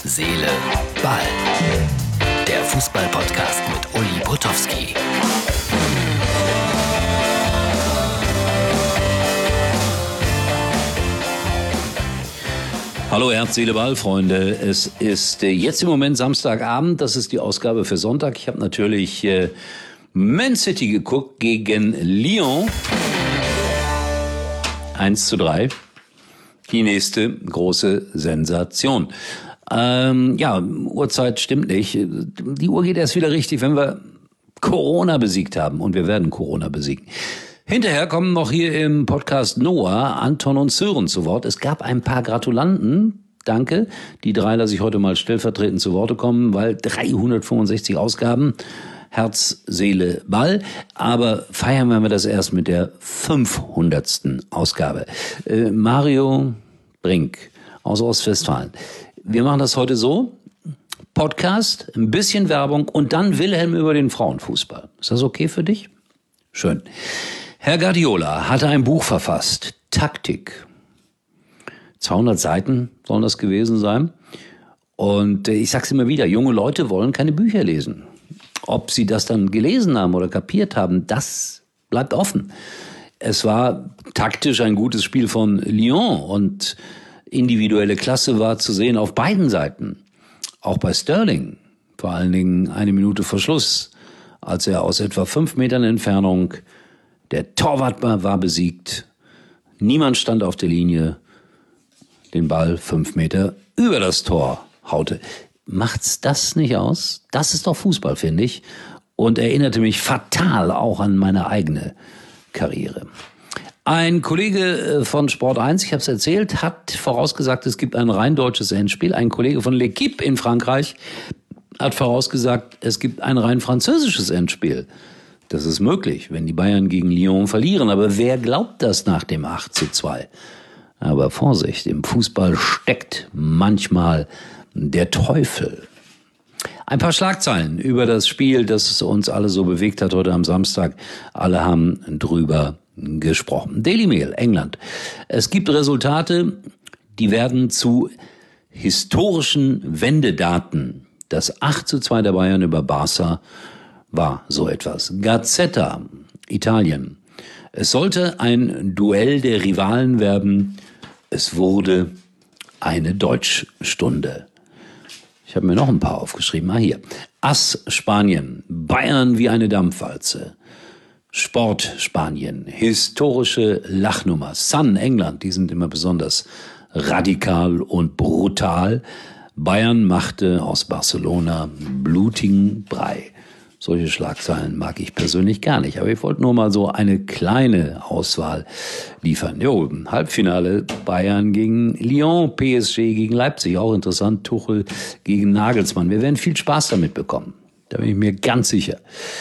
Seele, Ball. Der Fußball-Podcast mit Uli Potowski. Hallo Herz, Seele, Ball, Freunde. Es ist jetzt im Moment Samstagabend. Das ist die Ausgabe für Sonntag. Ich habe natürlich Man City geguckt gegen Lyon. 1:3. Die nächste große Sensation. Uhrzeit stimmt nicht. Die Uhr geht erst wieder richtig, wenn wir Corona besiegt haben. Und wir werden Corona besiegen. Hinterher kommen noch hier im Podcast Noah, Anton und Sören zu Wort. Es gab ein paar Gratulanten. Danke. Die drei lasse ich heute mal stellvertretend zu Worte kommen, weil 365 Ausgaben. Herz, Seele, Ball. Aber feiern wir das erst mit der 500. Ausgabe. Mario Brink aus Ostwestfalen. Wir machen das heute so. Podcast, ein bisschen Werbung und dann Wilhelm über den Frauenfußball. Ist das okay für dich? Schön. Herr Guardiola hatte ein Buch verfasst. Taktik. 200 Seiten sollen das gewesen sein. Und ich sag's immer wieder, junge Leute wollen keine Bücher lesen. Ob sie das dann gelesen haben oder kapiert haben, das bleibt offen. Es war taktisch ein gutes Spiel von Lyon und individuelle Klasse war zu sehen auf beiden Seiten. Auch bei Sterling, vor allen Dingen eine Minute vor Schluss, als er aus etwa 5 Metern Entfernung, der Torwart war besiegt, niemand stand auf der Linie, den Ball 5 Meter über das Tor haute. Macht's das nicht aus? Das ist doch Fußball, finde ich. Und erinnerte mich fatal auch an meine eigene Karriere. Ein Kollege von Sport 1, ich habe es erzählt, hat vorausgesagt, es gibt ein rein deutsches Endspiel. Ein Kollege von L'Équipe in Frankreich hat vorausgesagt, es gibt ein rein französisches Endspiel. Das ist möglich, wenn die Bayern gegen Lyon verlieren. Aber wer glaubt das nach dem 8:2? Aber Vorsicht, im Fußball steckt manchmal der Teufel. Ein paar Schlagzeilen über das Spiel, das uns alle so bewegt hat heute am Samstag. Alle haben drüber gesprochen. Daily Mail, England. Es gibt Resultate, die werden zu historischen Wendedaten. Das 8:2 der Bayern über Barca war so etwas. Gazzetta, Italien. Es sollte ein Duell der Rivalen werden. Es wurde eine Deutschstunde. Ich habe mir noch ein paar aufgeschrieben. Hier. Ass Spanien. Bayern wie eine Dampfwalze. Sport Spanien. Historische Lachnummer. Sun England. Die sind immer besonders radikal und brutal. Bayern machte aus Barcelona blutigen Brei. Solche Schlagzeilen mag ich persönlich gar nicht. Aber ich wollte nur mal so eine kleine Auswahl liefern. Halbfinale Bayern gegen Lyon, PSG gegen Leipzig. Auch interessant, Tuchel gegen Nagelsmann. Wir werden viel Spaß damit bekommen. Da bin ich mir ganz sicher.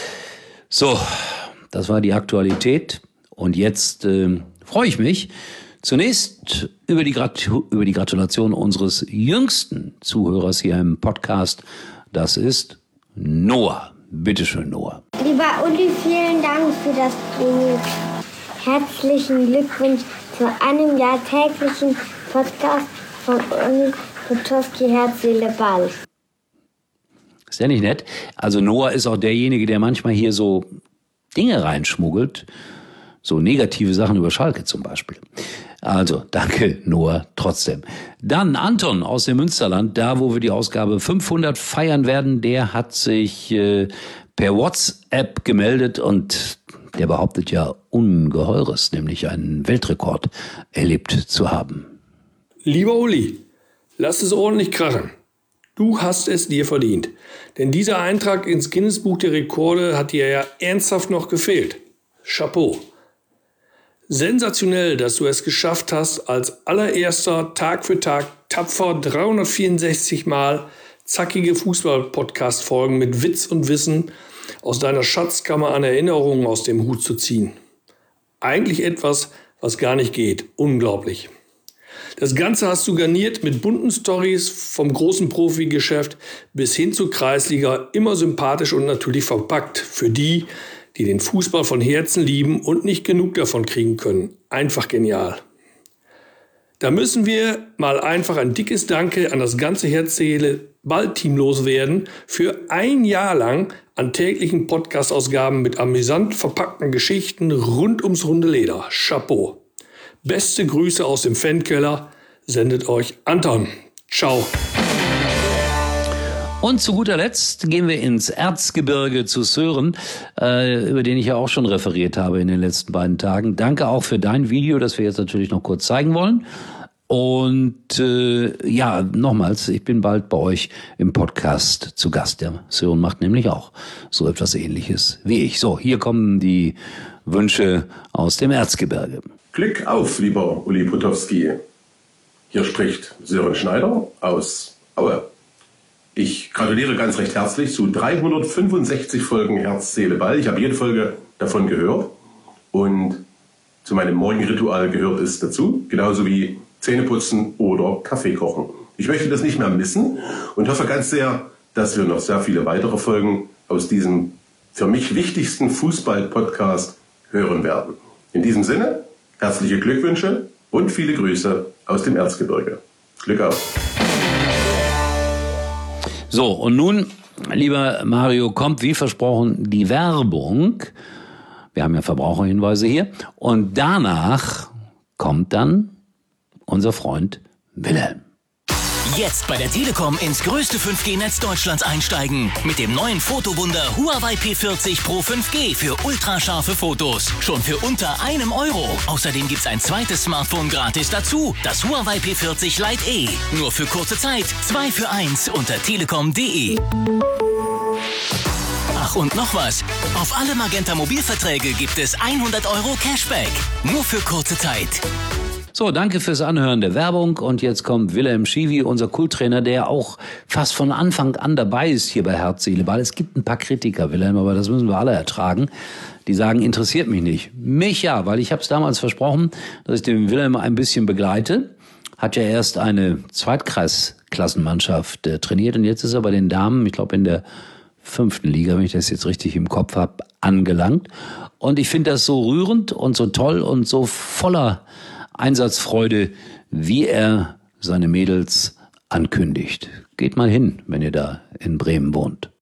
So, das war die Aktualität. Und jetzt freue ich mich zunächst über die Gratulation unseres jüngsten Zuhörers hier im Podcast. Das ist Noah. Bitte schön, Noah. Lieber Uli, vielen Dank für das Buch. Herzlichen Glückwunsch zu einem Jahr täglichen Podcast von Uli Potowski, Herz, Seele, Ball. Ist ja nicht nett? Also Noah ist auch derjenige, der manchmal hier so Dinge reinschmuggelt. So negative Sachen über Schalke zum Beispiel. Also, danke Noah trotzdem. Dann Anton aus dem Münsterland, da wo wir die Ausgabe 500 feiern werden, der hat sich per WhatsApp gemeldet und der behauptet ja Ungeheures, nämlich einen Weltrekord erlebt zu haben. Lieber Uli, lass es ordentlich krachen. Du hast es dir verdient. Denn dieser Eintrag ins Guinness-Buch der Rekorde hat dir ja ernsthaft noch gefehlt. Chapeau. Sensationell, dass du es geschafft hast, als allererster Tag für Tag tapfer 364 Mal zackige Fußball-Podcast-Folgen mit Witz und Wissen aus deiner Schatzkammer an Erinnerungen aus dem Hut zu ziehen. Eigentlich etwas, was gar nicht geht. Unglaublich. Das Ganze hast du garniert mit bunten Storys vom großen Profigeschäft bis hin zur Kreisliga, immer sympathisch und natürlich verpackt für die den Fußball von Herzen lieben und nicht genug davon kriegen können. Einfach genial. Da müssen wir mal einfach ein dickes Danke an das ganze Herz-Seele-Ball-Team loswerden für ein Jahr lang an täglichen Podcast-Ausgaben mit amüsant verpackten Geschichten rund ums runde Leder. Chapeau. Beste Grüße aus dem Fankeller. Sendet euch Anton. Ciao. Und zu guter Letzt gehen wir ins Erzgebirge zu Sören, über den ich ja auch schon referiert habe in den letzten beiden Tagen. Danke auch für dein Video, das wir jetzt natürlich noch kurz zeigen wollen. Und ja, nochmals, ich bin bald bei euch im Podcast zu Gast. Der Sören macht nämlich auch so etwas Ähnliches wie ich. So, hier kommen die Wünsche aus dem Erzgebirge. Glück auf, lieber Uli Potowski. Hier spricht Sören Schneider aus Aue. Ich gratuliere ganz recht herzlich zu 365 Folgen Herz, Seele, Ball. Ich habe jede Folge davon gehört und zu meinem Morgenritual gehört es dazu, genauso wie Zähneputzen oder Kaffee kochen. Ich möchte das nicht mehr missen und hoffe ganz sehr, dass wir noch sehr viele weitere Folgen aus diesem für mich wichtigsten Fußball-Podcast hören werden. In diesem Sinne, herzliche Glückwünsche und viele Grüße aus dem Erzgebirge. Glück auf! So, und nun, lieber Mario, kommt wie versprochen die Werbung. Wir haben ja Verbraucherhinweise hier. Und danach kommt dann unser Freund Wilhelm. Jetzt bei der Telekom ins größte 5G-Netz Deutschlands einsteigen. Mit dem neuen Fotowunder Huawei P40 Pro 5G für ultrascharfe Fotos. Schon für unter €1. Außerdem gibt's ein zweites Smartphone gratis dazu. Das Huawei P40 Lite E. Nur für kurze Zeit. 2 für 1 unter telekom.de. Ach, und noch was. Auf alle Magenta Mobilverträge gibt es €100 Cashback. Nur für kurze Zeit. So, danke fürs Anhören der Werbung. Und jetzt kommt Wilhelm Schiwi, unser Kulttrainer, der auch fast von Anfang an dabei ist hier bei Herz, Seele, Ball. Es gibt ein paar Kritiker, Wilhelm, aber das müssen wir alle ertragen. Die sagen, interessiert mich nicht. Mich ja, weil ich habe es damals versprochen, dass ich den Wilhelm ein bisschen begleite. Hat ja erst eine Zweitkreisklassenmannschaft trainiert und jetzt ist er bei den Damen, ich glaube in der 5. Liga, wenn ich das jetzt richtig im Kopf habe, angelangt. Und ich finde das so rührend und so toll und so voller Einsatzfreude, wie er seine Mädels ankündigt. Geht mal hin, wenn ihr da in Bremen wohnt.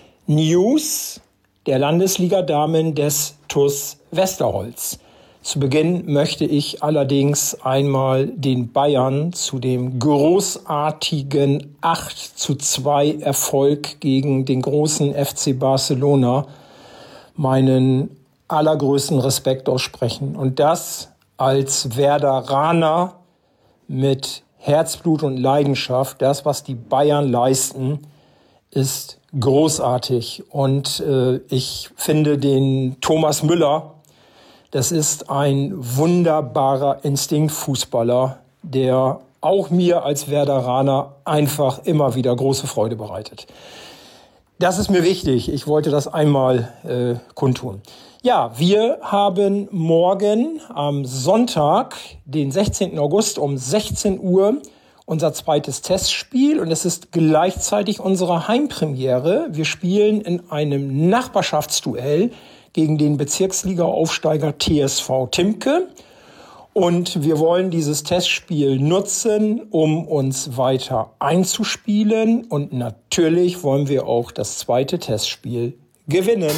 News der Landesliga-Damen des TuS Westerholz. Zu Beginn möchte ich allerdings einmal den Bayern zu dem großartigen 8:2 Erfolg gegen den großen FC Barcelona meinen allergrößten Respekt aussprechen. Und das als Werderaner mit Herzblut und Leidenschaft. Das, was die Bayern leisten, ist großartig. Und ich finde den Thomas Müller, das ist ein wunderbarer Instinktfußballer, der auch mir als Werderaner einfach immer wieder große Freude bereitet. Das ist mir wichtig. Ich wollte das einmal kundtun. Ja, wir haben morgen am Sonntag, den 16. August um 16 Uhr unser zweites Testspiel und es ist gleichzeitig unsere Heimpremiere. Wir spielen in einem Nachbarschaftsduell gegen den Bezirksliga-Aufsteiger TSV Timke und wir wollen dieses Testspiel nutzen, um uns weiter einzuspielen und natürlich wollen wir auch das zweite Testspiel gewinnen.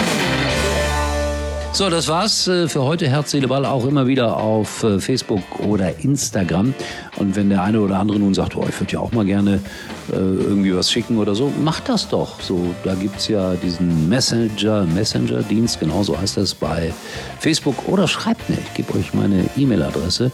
So, das war's für heute. Herz, Seele, Ball auch immer wieder auf Facebook oder Instagram. Und wenn der eine oder andere nun sagt, oh, ich würde ja auch mal gerne irgendwie was schicken oder so, macht das doch. So, da gibt's ja diesen Messenger-Dienst, genau so heißt das bei Facebook. Oder schreibt mir, ich gebe euch meine E-Mail-Adresse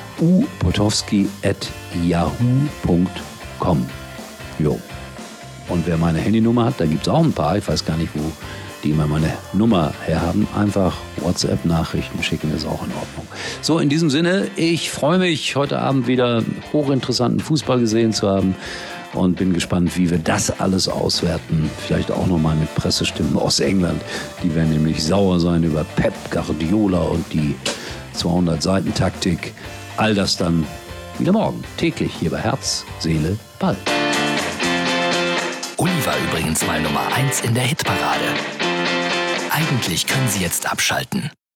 upotowski@yahoo.com. Jo. Und wer meine Handynummer hat, da gibt's auch ein paar, ich weiß gar nicht, wo die immer meine Nummer herhaben, einfach WhatsApp-Nachrichten schicken, ist auch in Ordnung. So, in diesem Sinne, ich freue mich, heute Abend wieder hochinteressanten Fußball gesehen zu haben und bin gespannt, wie wir das alles auswerten. Vielleicht auch nochmal mit Pressestimmen aus England. Die werden nämlich sauer sein über Pep Guardiola und die 200-Seiten-Taktik. All das dann wieder morgen, täglich hier bei Herz, Seele, Ball. Uli war übrigens mal Nummer 1 in der Hitparade. Eigentlich können Sie jetzt abschalten.